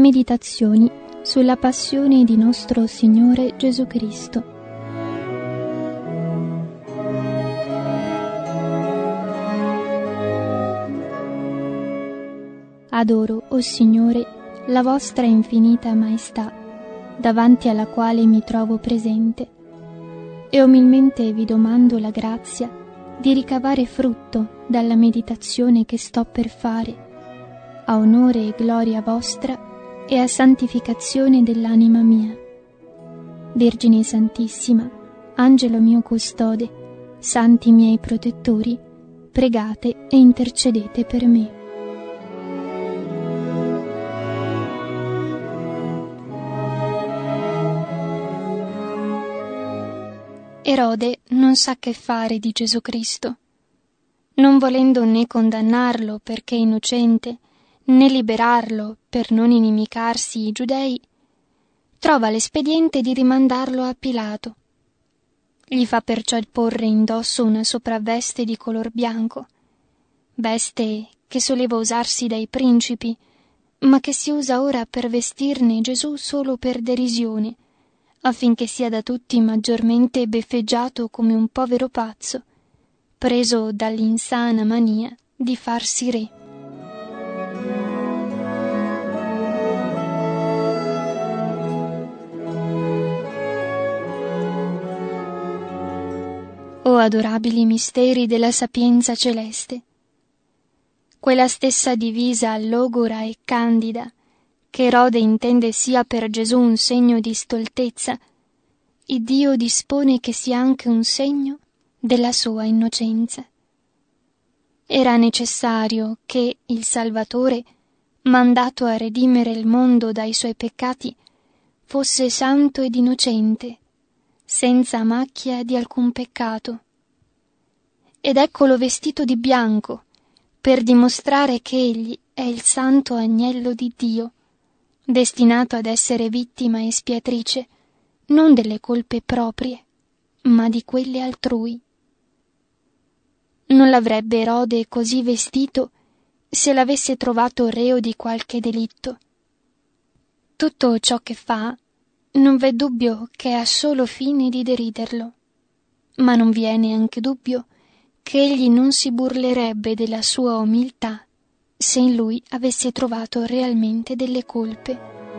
Meditazioni sulla passione di nostro Signore Gesù Cristo. Adoro, o Signore, la vostra infinita maestà, davanti alla quale mi trovo presente, e umilmente vi domando la grazia di ricavare frutto dalla meditazione che sto per fare, a onore e gloria vostra e a santificazione dell'anima mia. Vergine Santissima, Angelo mio custode, santi miei protettori, pregate e intercedete per me. Erode non sa che fare di Gesù Cristo. Non volendo né condannarlo perché innocente, né liberarlo per non inimicarsi i giudei, trova l'espediente di rimandarlo a Pilato. Gli fa perciò porre indosso una sopravveste di color bianco, veste che soleva usarsi dai principi, ma che si usa ora per vestirne Gesù solo per derisione, affinché sia da tutti maggiormente beffeggiato come un povero pazzo, preso dall'insana mania di farsi re. O adorabili misteri della sapienza celeste! Quella stessa divisa logora e candida, che Erode intende sia per Gesù un segno di stoltezza, Iddio dispone che sia anche un segno della sua innocenza. Era necessario che il Salvatore, mandato a redimere il mondo dai suoi peccati, fosse santo ed innocente, senza macchia di alcun peccato. Ed eccolo vestito di bianco, per dimostrare che egli è il santo agnello di Dio, destinato ad essere vittima espiatrice non delle colpe proprie, ma di quelle altrui. Non l'avrebbe Erode così vestito se l'avesse trovato reo di qualche delitto. Tutto ciò che fa non v'è dubbio che ha solo fine di deriderlo, ma non vi è neanche dubbio che egli non si burlerebbe della sua umiltà se in lui avesse trovato realmente delle colpe.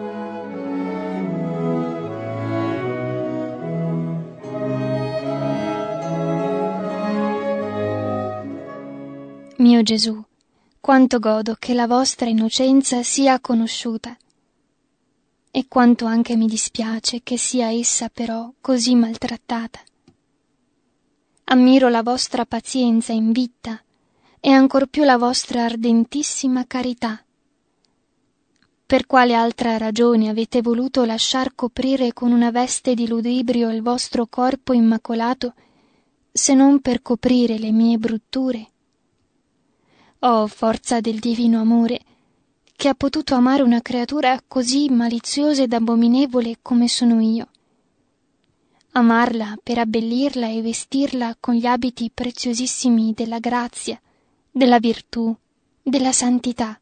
Mio Gesù, quanto godo che la vostra innocenza sia conosciuta, e quanto anche mi dispiace che sia essa però così maltrattata. Ammiro la vostra pazienza invitta e ancor più la vostra ardentissima carità. Per quale altra ragione avete voluto lasciar coprire con una veste di ludibrio il vostro corpo immacolato, se non per coprire le mie brutture? Oh, forza del divino amore, che ha potuto amare una creatura così maliziosa ed abominevole come sono io. Amarla per abbellirla e vestirla con gli abiti preziosissimi della grazia, della virtù, della santità.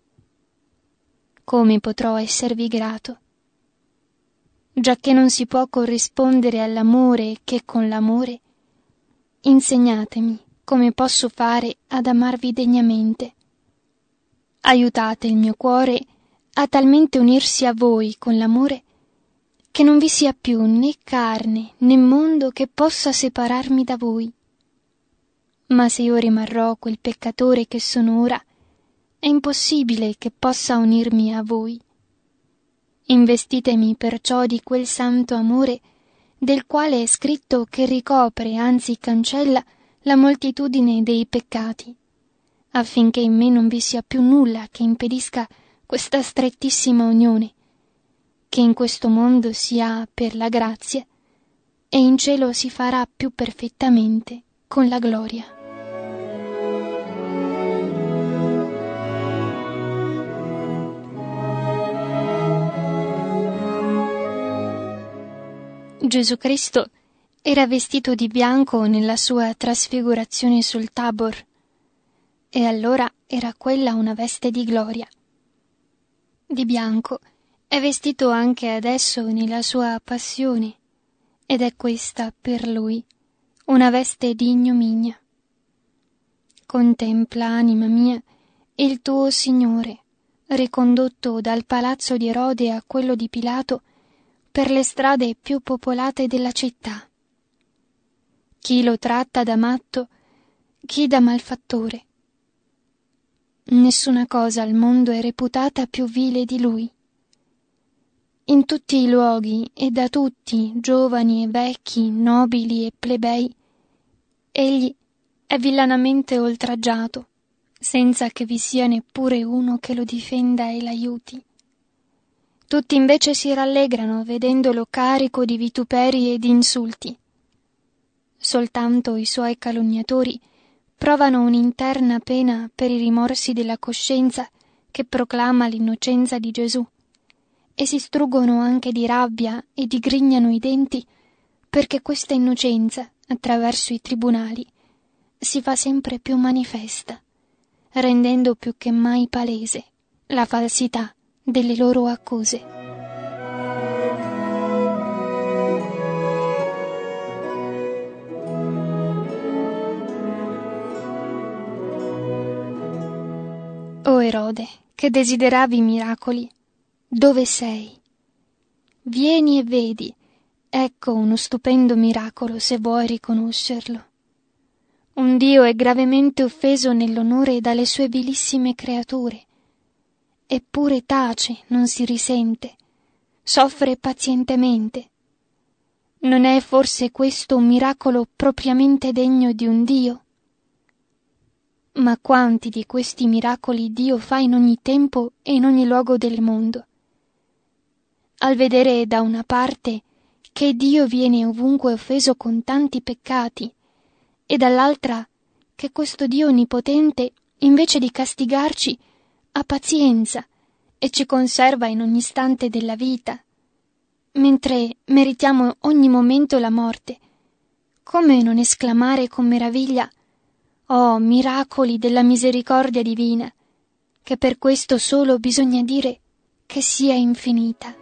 Come potrò esservi grato? Giacché non si può corrispondere all'amore che con l'amore, insegnatemi come posso fare ad amarvi degnamente. Aiutate il mio cuore a talmente unirsi a voi con l'amore che non vi sia più né carne né mondo che possa separarmi da voi. Ma se io rimarrò quel peccatore che sono ora, è impossibile che possa unirmi a voi. Investitemi perciò di quel santo amore del quale è scritto che ricopre, anzi cancella, la moltitudine dei peccati, affinché in me non vi sia più nulla che impedisca questa strettissima unione, che in questo mondo si ha per la grazia e in cielo si farà più perfettamente con la gloria. Gesù Cristo era vestito di bianco nella sua trasfigurazione sul Tabor, e allora era quella una veste di gloria. Di bianco è vestito anche adesso nella sua passione, ed è questa per lui una veste di ignominia. Contempla, anima mia, il tuo Signore, ricondotto dal palazzo di Erode a quello di Pilato per le strade più popolate della città. Chi lo tratta da matto, chi da malfattore. Nessuna cosa al mondo è reputata più vile di lui. In tutti i luoghi e da tutti, giovani e vecchi, nobili e plebei, egli è villanamente oltraggiato, senza che vi sia neppure uno che lo difenda e l'aiuti. Tutti invece si rallegrano vedendolo carico di vituperi e di insulti. Soltanto i suoi calunniatori provano un'interna pena per i rimorsi della coscienza che proclama l'innocenza di Gesù, e si struggono anche di rabbia e digrignano i denti perché questa innocenza, attraverso i tribunali, si fa sempre più manifesta, rendendo più che mai palese la falsità delle loro accuse. O Erode, che desideravi miracoli, dove sei? Vieni e vedi, ecco uno stupendo miracolo se vuoi riconoscerlo. Un Dio è gravemente offeso nell'onore dalle sue vilissime creature, eppure tace, non si risente, soffre pazientemente. Non è forse questo un miracolo propriamente degno di un Dio? Ma quanti di questi miracoli Dio fa in ogni tempo e in ogni luogo del mondo? Al vedere da una parte che Dio viene ovunque offeso con tanti peccati, e dall'altra che questo Dio onnipotente, invece di castigarci, ha pazienza e ci conserva in ogni istante della vita, mentre meritiamo ogni momento la morte, come non esclamare con meraviglia: «Oh, miracoli della misericordia divina, che per questo solo bisogna dire che sia infinita».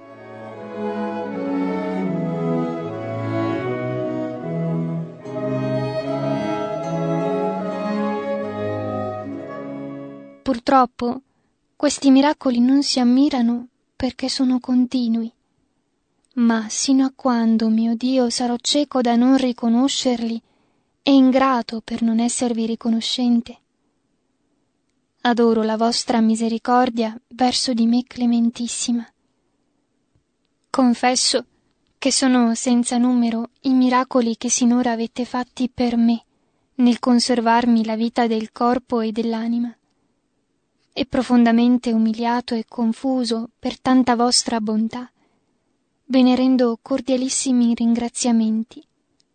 Purtroppo questi miracoli non si ammirano perché sono continui. Ma sino a quando, mio Dio, sarò cieco da non riconoscerli e ingrato per non esservi riconoscente? Adoro la vostra misericordia verso di me clementissima. Confesso che sono senza numero i miracoli che sinora avete fatti per me nel conservarmi la vita del corpo e dell'anima, e profondamente umiliato e confuso per tanta vostra bontà, ve ne rendo cordialissimi ringraziamenti.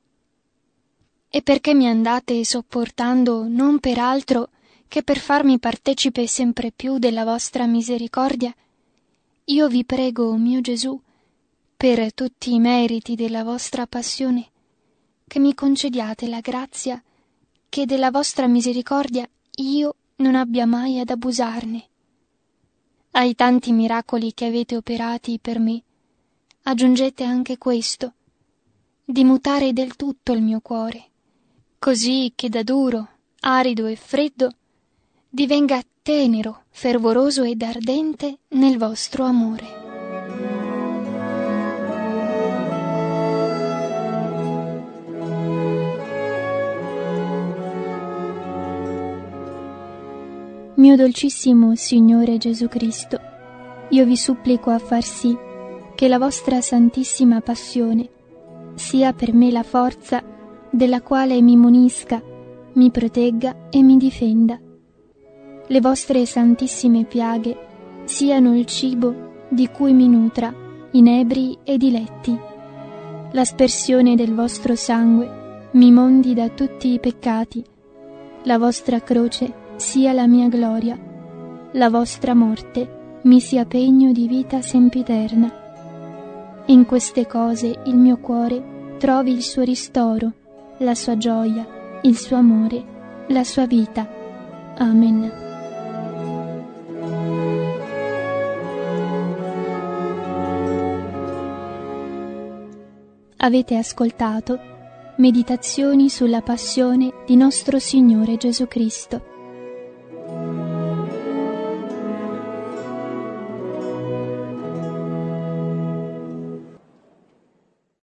E perché mi andate sopportando non per altro che per farmi partecipe sempre più della vostra misericordia, io vi prego, mio Gesù, per tutti i meriti della vostra passione, che mi concediate la grazia che della vostra misericordia io non abbia mai ad abusarne. Ai tanti miracoli che avete operati per me, aggiungete anche questo, di mutare del tutto il mio cuore, così che da duro, arido e freddo divenga tenero, fervoroso ed ardente nel vostro amore. Mio dolcissimo Signore Gesù Cristo, io vi supplico a far sì che la vostra santissima passione sia per me la forza della quale mi munisca, mi protegga e mi difenda. Le vostre santissime piaghe siano il cibo di cui mi nutra, inebri e diletti. L'aspersione del vostro sangue mi mondi da tutti i peccati. La vostra croce sia la mia gloria, la vostra morte mi sia pegno di vita sempiterna. In queste cose il mio cuore trovi il suo ristoro, la sua gioia, il suo amore, la sua vita. Amen. Avete ascoltato Meditazioni sulla passione di nostro Signore Gesù Cristo,